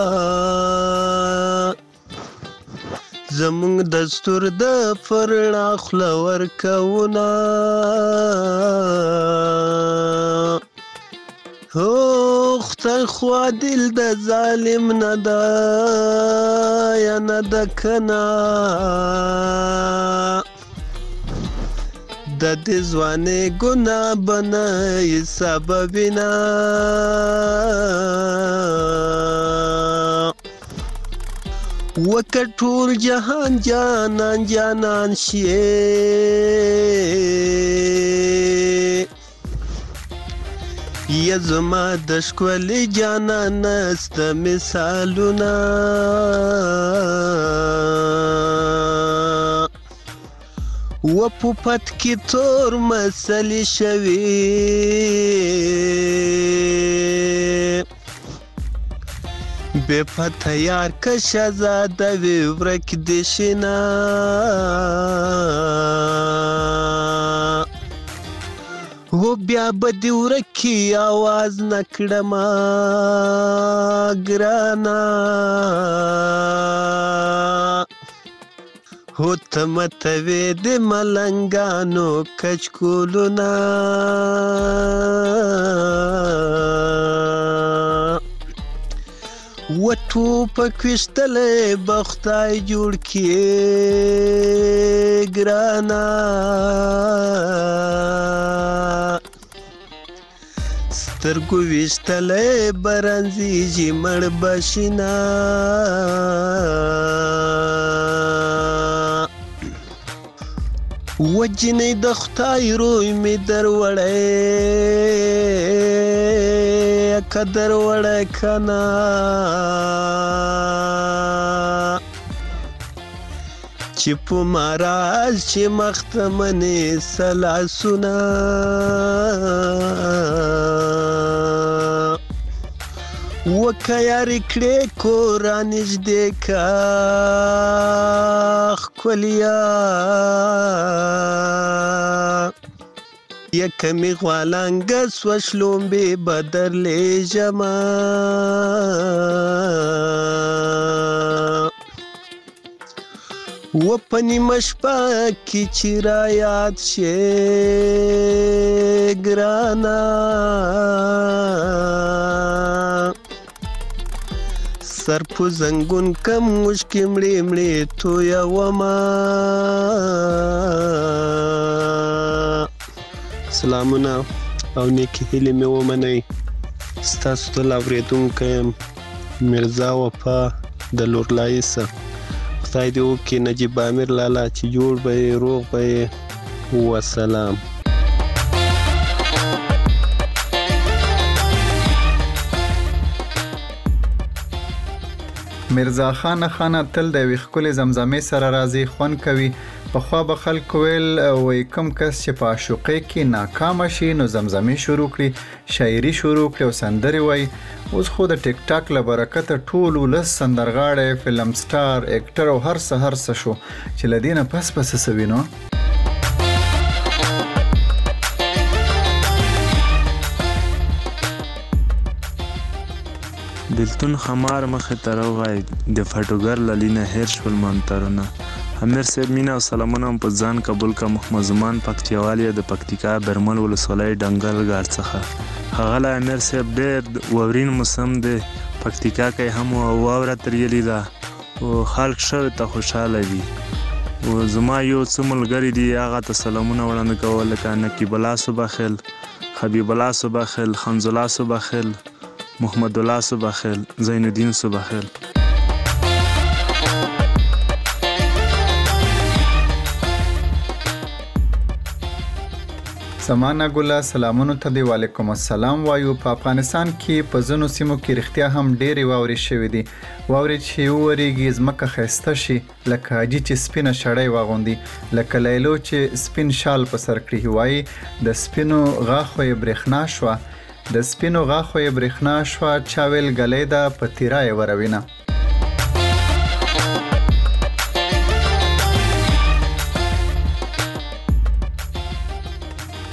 زمونږ دستور د فرنا خوله ورکوونه هو خدای خوا دل د ظالم نه ده یا نه ده کنه د دې ځوانې ګناه بنه سببینا وکه ټول جهان جانان جانان شي یا زما د ښکلي جانان سته مثالونه و په پت کې تور مسلې شوي بے پته یار که شهزاده وي ورک دې شینه و بیا به دې ورکي آواز نه کړمه ګرانه هو ته متوې د ملنګانو کچکولونه و ټوپک ویشتلی به خدای جوړ کړي ګرانه سترګو ویشتلی به رنځېږي مړ به شینه و جنۍ د خدای روی مې دروړی که دروړی که نه چې په مراز چې مخته منې سلاسونه وکه یارې کړې کور رانږدې که ښکلیا یکه مې غوالانګه سوه شلومبې به درلیږمه و په نیمه شپه کې چې رایاد شې ګرانه سر په زنګون کم مشکې مړې مړې تویومه سلامونه او نیکې هیلې مې ومنئ ستاسو تل اورېدونکی یم مرزا وفا د لورلایي څخه خدای دې وکړي نجیب امیر لالا چې جوړ به یې روغ به یې وسلام مرزا خان خانه تل د یوې ښکلې زمزمې سره راځي خوند کوي پخوا به خلکو ویل وایي کوم کس چې په عاشقۍ کې ناکامه شي نو زمزمې شروع کړي شاعري شروع کړي او سندرې وایي اوس خو د ټیک ټاک له برکته ټول ولس سندرغاړی فلم سټار اکټر او هر څه شو چې له دې نه پس څه وینو بلتون خمار مخې ته راوغی د فټوګر له لینه هیر شول منترونه امیر صاحب مینه او سلامونه په ځان قبول کا محمد زمان پکتیوال د پکتیکا برمل ولسوالۍ ډنګل غار څخه هغه له امیر صاحب ډېر واورین موسم دی پکتیکا کې هم واوره تریلې ده او خلک شوی ته خوشحاله دي او زما یو څه ملګري دي هغه ته سلامونه وړاندې کول لکه نقیب الله صباخیل حبیب الله صباخیل خنز الله صباخیل محمد الله صباخیل زین الدین صباخیل سمانه ګله سلامونو ته دی وعلیکم السلام وایو په افغانستان کې په ځینو سیمو کې رښتیا هم ډېرې واورې شوې دي واورې چې وورېږي ځمکه ښایسته شي لکه حاجي چې سپینه شړۍ واغوندي لکه لیلو چې سپین شال په سر کړي وایي د سپینو غاښو یې برېښنا شوه د سپینو غاښو یې برېښنا شوه چا ویل ګلۍ ده په تیرا یې وروینه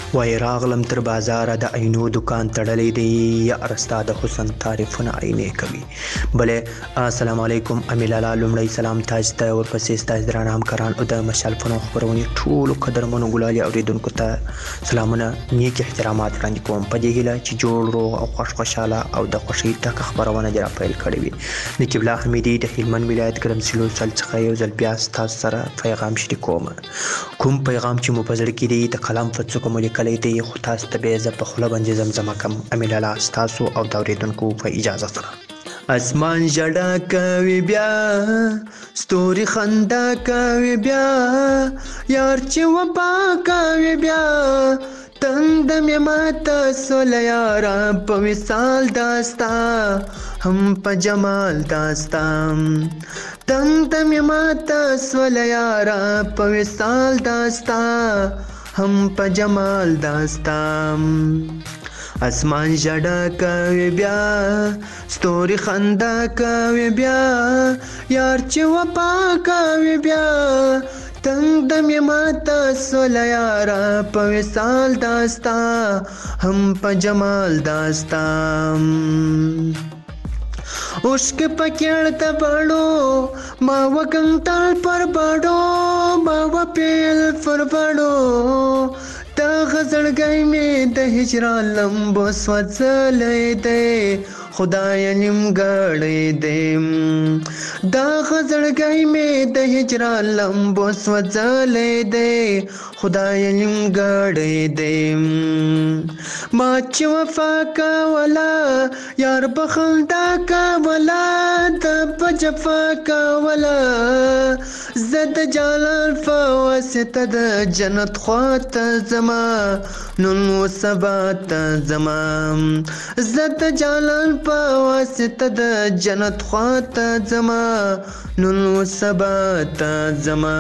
وای راغلم تر بازار د عینو دکان تړلې دی یا ارستا د حسن تعریفونه عینې کوي. بلې السلام علیکم امیلالا لومړی سلام تاج ته ورپسې ستاسو درانه همکاران او د مشال فنون خبرونې ټولو قدرمنو ګلالي اوریدونکو ته سلامونه نیک احترامات وړاندې کوم په دې هیله چې جوړ روغ او خوشاله او د خوشي تک خبرونه جرا پیل کړې وي. د قبله حمیدي د هلمند ولایت ګرمسلو سل څخه یو ځل بیا تاسو سره پیغام شریکوم. کوم پیغام چې مو په زړه کې دی د قلم په څوکو مو لیکلی دی خو تاسو ته به زه په خوله باندې زمزمه کوم. امیلالا تاسو او د اوریدونکو په اجازه سره. اسمان جړه کوي بیا ستوري خندا کوي بیا یار چې وبا کوي بیا تند مې ماته سول یارا په وصال داستا هم په جمال داستا تند مې ماته سول یارا په وصال داستا هم په جمال داستا. اسمان جړه کوي بیا ستوري خندا کوي بیا یار چې وپا کوي بیا تنگ دم ماته سول یارا په وصال داستا هم په جمال داستا. عشق پکړ ته بړو ما وکنتال پر بړو ما وپیل پر بړو تا غزړګای می د هجران لمبو سوځلې دی خدای نیمګړې دی دا غزړګای می د هجران لمبو سوځلې دی خدای نیمګړې دی. ما چې وفا کولا یار بخندا کولا د بجفا کولا زد جلال فواسطه د جنت خواته زما نن و سبا ته زما زد جلال فواسطه د جنت خواته زما نن و سبا ته زما.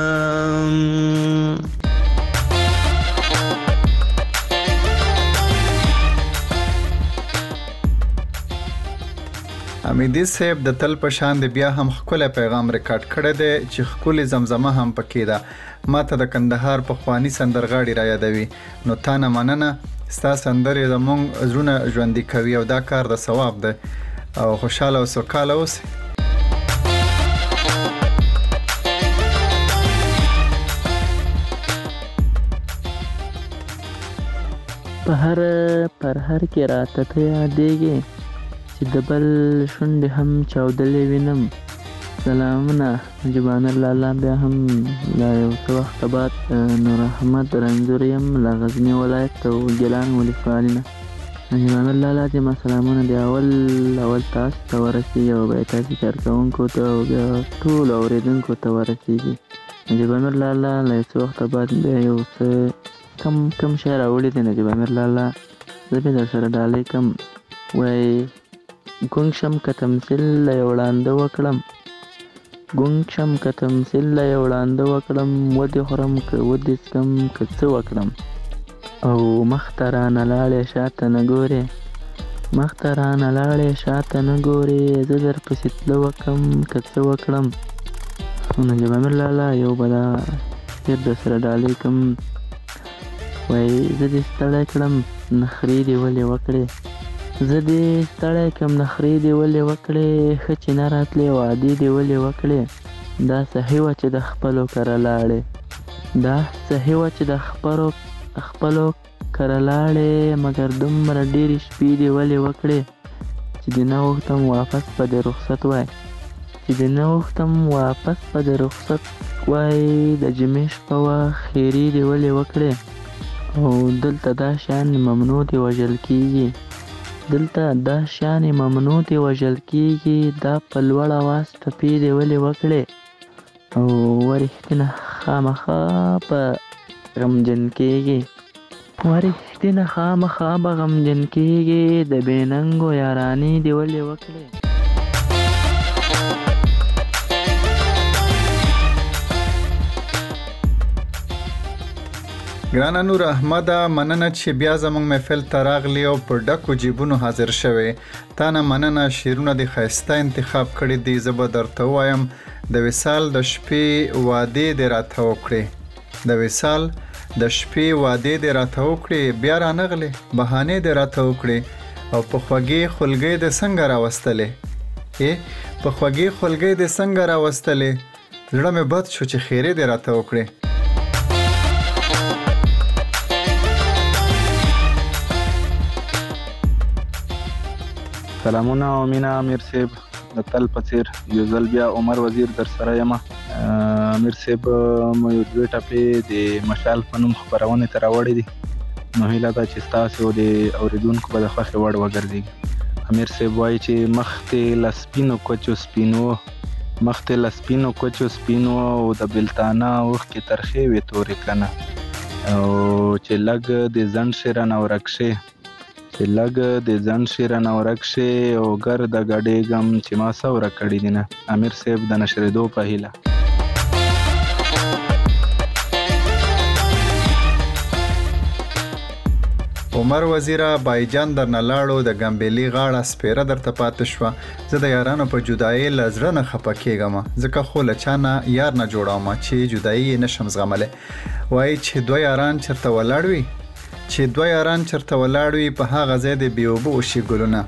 حمیدي صاحب د تل په شان دی بیا هم خپل پیغام ریکارډ کړی دی چې خپل زمزمه هم پکې ده. ماته د کندهار په خواني سندرغاړي را یادوي. نو تا نه مننه ستا سندرې زموږ زړونه ژوندي کوي او دا کار د ثواب ده او خوشاله او سوکاله اوسئ. په هر کې راته ته یادېږي چې د بل شونډې هم چاودلې وینم. سلامونه نجیبان الله بیا هم لا یو څه وخت بعد نور احمد رنځور یم له غزني ولایت او ګیلان ولسوالۍ نه. نجیبان الله چې ما سلامونه دی اول تاسو ته ورسېږي او بیا تاسو کارکوونکو ته او بیا ټولو اورېدونکو ته ورسېږي. نجیبان الله له یو څه وخت بعد بیا یو څه کم شی راوړی دی. نجیبان الله زه به در سره ډالۍ کم. وایي ګونګ شم که تمثیل له یو وړانده وکړم ګونګ شم که تمثیل له یو وړانده وکړم ودې خورم که ودې څکم که څه وکړم او مخته رانه لاړې شاته نه ګورې مخته رانه لاړې شاته نه ګورې زه در پسې تله وکړم که څه وکړم. نجیب امیر لالا یو به دا ډېر در سره ډالۍ کوم. وایي زه دې ستړی کړم نخرې دې ولې وکړې زه دې ستړی کړم نخرې دې ولې وکړې ښه چې نه راتلې وعدې دې ولې وکړې دا صحیح وه چې د خپلو کره لاړې دا صحیح وه چې د خپلو کره لاړې مګر دومره ډېرې شپې دې ولې وکړې چې دې نه غوښتم واپس په دې رخصت وای چې دې نه غوښتم واپس په دې رخصت وای د جمعې شپه وه خیرې دې ولې وکړې او دلته دا شیان ممنوع دي وژل کېږي دلته دا شیان ممنوع دي وژل کېږي دا په لوړ اواز ټپې دې ولې وکړې او ورښتینه خامخا به غمجن کېږي ورښتینه خامخا به غمجن کېږي د بې ننګو یارانې دې ولې وکړې. ګرانه نور احمد مننه چې بیا زموږ محفل ته راغلی او په ډکو جیبونو حاضر شوی. تا نه مننه شعرونه دې ښایسته انتخاب کړي دي. زه به درته ووایم د وصال د شپې وعدې دې راته وکړې د وصال د شپې وعده دې راته وکړې بیا رانغلې بهانې دې راته وکړې او په خوږې خلګۍ دې څنګه راوستلې په خوږې خلګۍ دې څنګه راوستلې زړه مې بد شو چې خیرې دې راته وکړې. سلامونه او مینا امیر صاحب د تل په څیر یو ځل بیا عمر وزیر در سره یم. امیر صاحب مو یو دوه ټپې د مشال په نوم خپرونې ته راوړې دي نو هیله ده چې ستاسو د اوریدونکو به د خوښې وړ وګرځېږي. امیر صاحب وایي چې مخکې له سپینو کوچو سپینو او د بلتانه اوښکې ترخې وې تورې کنه او چې لږ د ځنډ شي رانه ورک شي او ګرده ګډېږم چې ما څه ورک کړي دي نه. امیر صاحب د نشرېدو په هیله. عمر وزیره بایجان درنه لاړو د ګمبېلي غاړه سپیره درته پاتې شوه. زه د یارانو په جدایۍ له زړه نه خفه کېږم ځکه خو له چا نه یار نه جوړوم چې جدایي یې نشم زغملی. وایي چې دوه یاران چېرته ولاړ وي په هغه ځای د بې اوبه وشي ګلونه.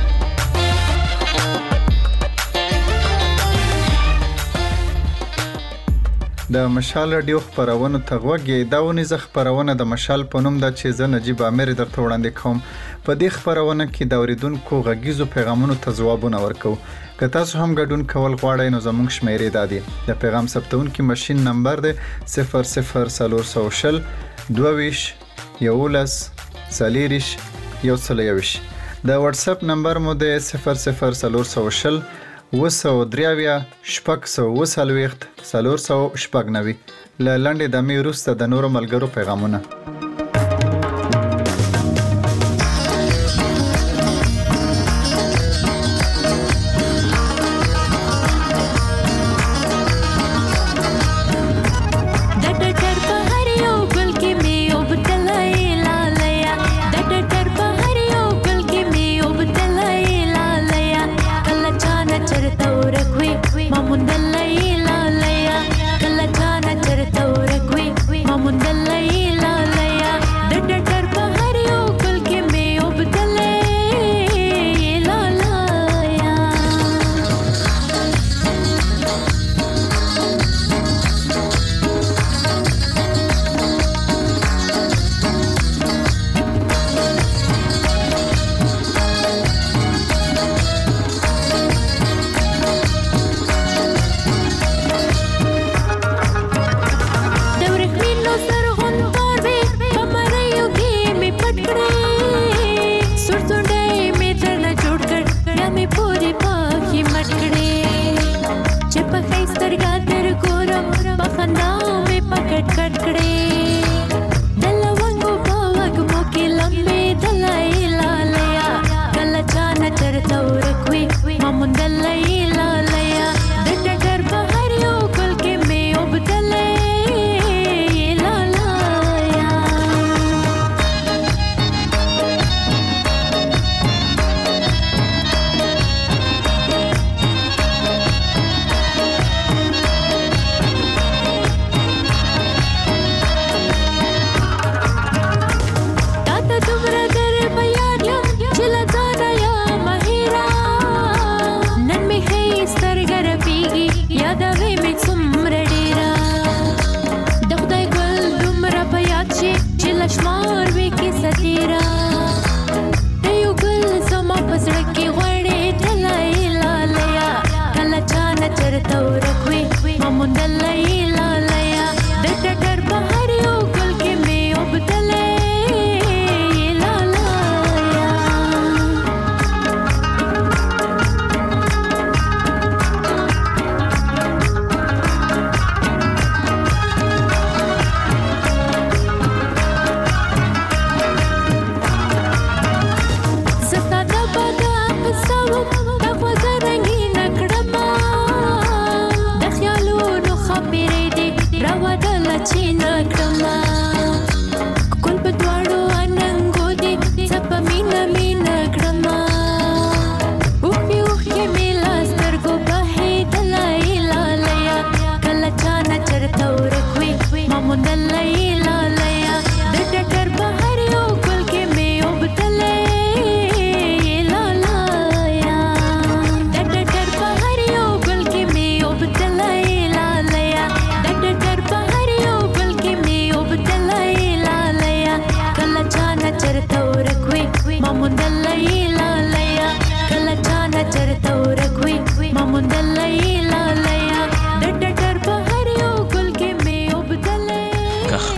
د مشال راډیو خپرونو ته غوږ یې دا ونیزه خپرونه د مشال په نوم ده چې زه نجیب امیر درته وړاندې کوم. په دې خپرونه کې د اوریدونکو غږیزو پیغامونو ته ځوابونه ورکوو. که تاسو هم ګډون کول غواړئ نو زموږ شمیرې دا دي. د پیغام ثبتونکي ماشین نمبر دی 00420 22 11 40 د واتس اپ نمبر مو دی 00420 223 490 له لنډې دمې وروسته د نورو ملګرو پیغامونه. Mamundalai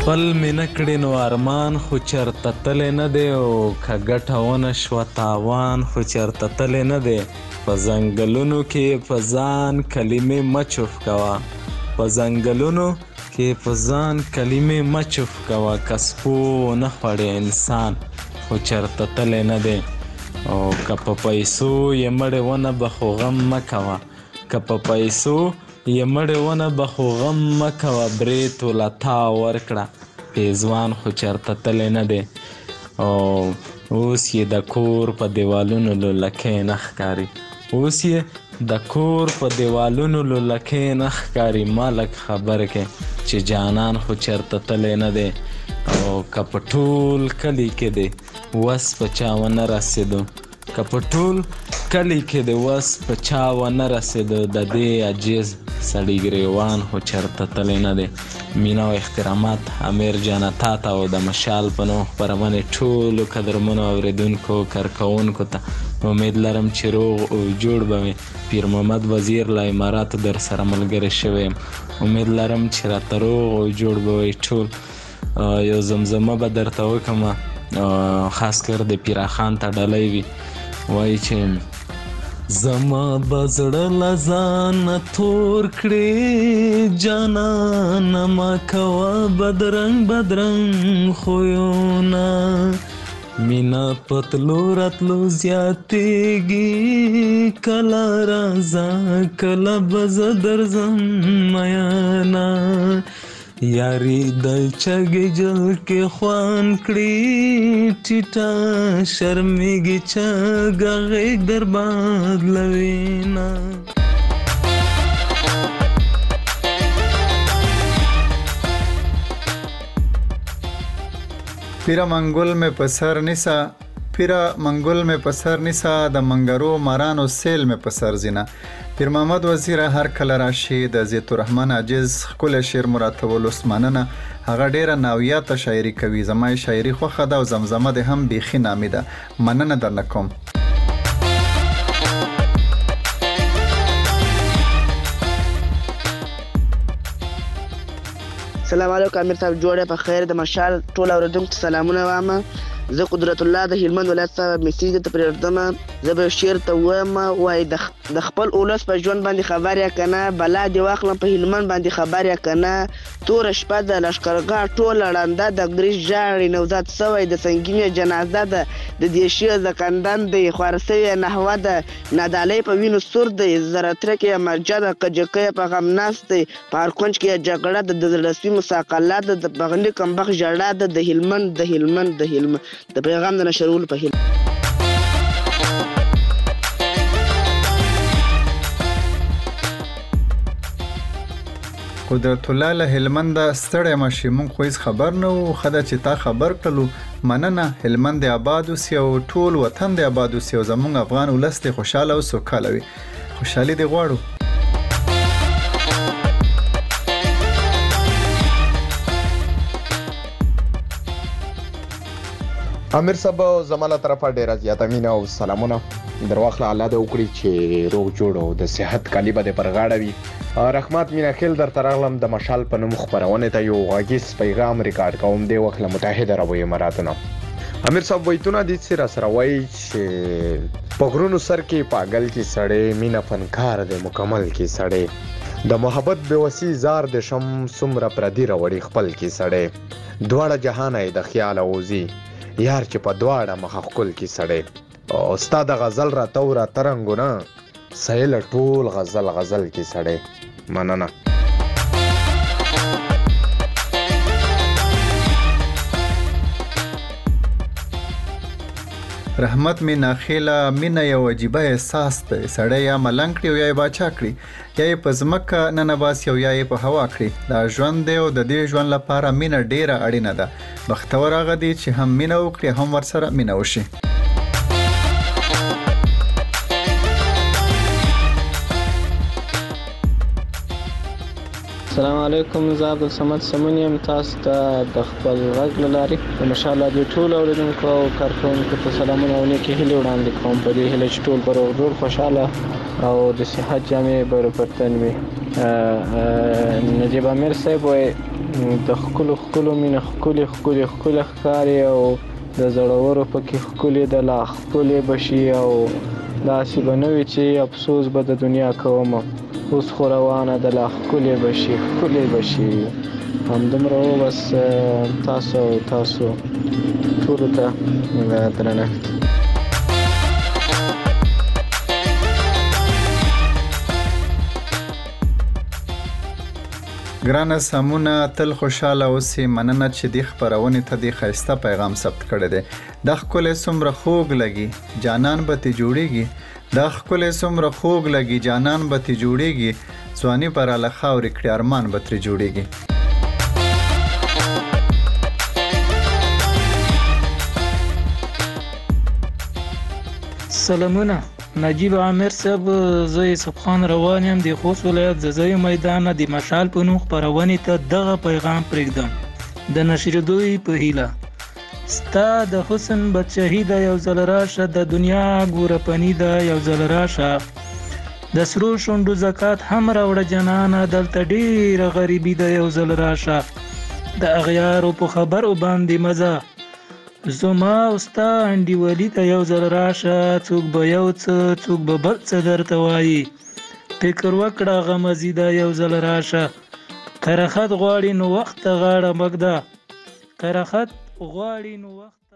خپل مې نه کړې نو ارمان خو چېرته تللی نه دی او که ګټه ونه شوه تاوان خو چېرته تللی نه دی په ځنګلونو کې په ځان کلمې مه چوف کوه په ځنګلونو کې په ځان کلمې مه چوف کوه که سپو ونه خوړې انسان خو چېرته تللی نه دی او که په پیسو یې مړې ونه به خو غم مه کوه که په پیسو یې مړې ونه به خو غم مه کوه برې توله تا ورکړه پیزوان خو چېرته تللی نه دی او اوس یې د کور په دیوالونو لولکۍ نه ښکاري اوس یې د کور په دیوالونو لولکۍ نه ښکاري ما لږ خبر کې چې جانان خو چېرته تللی نه دی او که په ټول کلي کې دی وس په چا ونه رسېدو که په ټول کلي کې دی وس په چا ونه رسېدو د دې عجیز سړي ګریوان خو چېرته تللی نه دی مینه او احترامات امیر جانه تا ته او د مشال په نوم خپرونې ټولو قدرمنو اورېدونکو کارکوونکو ته امید لرم چې روغ او جوړ به مې پیر محمد وزیر له اماراتو در سره ملګری شوی یم امید لرم چې راته روغ او جوړ به وئ ټول یو زمزمه به درته وکړم خاص کر د پیرا خان ته ډلی وي وایي چې زما به زړه له ځانه تور کړې جانانه ما کوه بدرنګ بدرنګ خویونه مینا پتلو راتلو زیاتېږي کله راځه کله به زه درځم میانه یاری د چګې جل کې خوان کړي ټیټه شرمېږي چګه غېږ در بدلوینه پیرا منګل مې په سر نیسه پیرا منګل مې په سر نیسه د منګرو مارانو سیل مې په سر زینه پیر محمد وزیر هر کله راشي د زیت الرحمن عاجز خپل شعر مراتب العثماننه هغه ډیره ناویاته شاعري کوي زما شاعري خوخه ده او زمزمه ده هم بيخي نامي ده مننه درنه کوم السلام علیکم امیر صاحب جوړه په خیر د مشال ټول اوریدونکو ته سلامونه وایم زه قدرت الله د هلمند ولایت څخه میسیج ته پرېږدم زه به شعر ته وایم وای د خپل اولس په ژوند باندې خبر یا کنه بلا دی واخلم په هلمند باندې خبر یا کنه تور شپه د لشکرګاه ټول لړنده د ګریش جاړي نوزاد سوی د سنگینه جنازه ده د دیشي زکندن دی خورسي نحوه ده نادالۍ په وینو سور دی زرترکه مرجده کجکه په غم ناس دی پارکونج کې جګړه د دلسوي مساقلات د بغلی کمبخ جړه د هلمند د پیغام د نشرول په هیله قدرت الله له هلمند ستړی مشي مونږ خو هیڅ خبر نه وو خدای چې تا خبر کړلو مننه هلمند آباد اوسي او ټول وطن د آباد اوسي او زمونږ افغان ولس ته خوشاله او سوکاله وي خوشحالي دی غواړو امیر صاحب زماله طرفه ډیره زیاته مینه او سلامونه درواخله الله دې وکړي چې روغ جوړ او د صحت کالی به پر غاړه وي رحمت مینا خیل در ترغلم د مشال په نوم خبرونه ته یو غاګیس پیغام ریکارډ کوم دی وکړه متحده عربو اماراتونه امیر صاحب وایتونه د سره وایي چې پغرونو سر کې پاگل کې سړې مینا فنکار دی مکمل کې سړې د محبت بېوسی زار د شم سمره پردي راوړي خپل کې سړې دواړه جهان د خیال اوزي یار چې په دواړه مخه خپل کې سړې او استاد غزل را تورا ترنګونه سهیل ټول غزل کې سړې مننه رحمت می ناخیله مینه یو عجیبه احساس دی سړی یا ملنګ کړي او یا یې باچا کړي یا یې په ځمکه ننباسي او یا یې په هوا کړي دا ژوند دی او د دې ژوند لپاره مینه ډیره اړینه ده بختور هغه دی چې هم مینه وکړي هم ورسره مینه وشي السلام علیکم زه عبدالصمد سمون یم تاسو ته د خپل غږ له لارې د مشال رادیو ټول اوریدونکو او کارکوونکو ته سلامونه او نیکې هیلې وړاندې کوم په دې هیله چې ټول به روغ جوړ خوشحاله او د صحت جامې به پر تن وي نجیب امیر صاحب وایي د ښکلو مینه ښکلې ښکاري او د زړورو پکې ښکلې د لا ښکلې بشي او داسې به نه وي چې افسوس به د دنیا کوم اوس خو روانه د لا ښکلې بشي همدومره و بس. تاسو ټولو ته درنښت. ګرانه سمونه تل خوشاله اوسې. مننه چې دی خبرونه ته دی خیسته پیغام ثبت کړی دی. د خپل سمره خوګ لګي جانان به تی جوړيږي، د خپل سمره خوګ لګي جانان به تی جوړيږي، ځواني پر له خاورې کړي ارمان به تر جوړيږي. سلامونه نجیب عامر صاحب، زه یوسف خان روان یم د خوست ولایت ززای میدان د مشال په نوم خبرونې ته دغه پیغام پرېږدم د نشریدوی په هیله. ستا د حسن بچهی د یو ځل راشه، د دنیا ګوره پنی د یو ځل راشه، د سرو شونډو زکات هم راوړه جنانه، دلته ډیره غریبي د یو ځل راشه، د اغیارو په خبرو باندې مزه، زما او ستا انډیوالي ته یو ځل راشه، څوک به یو څه څوک به بل څه درته وایي، فکر وکړه غمزي د یو ځل راشه، کرخت غواړي نو وخت غاړه مږده، کرخت غواړي نو وخت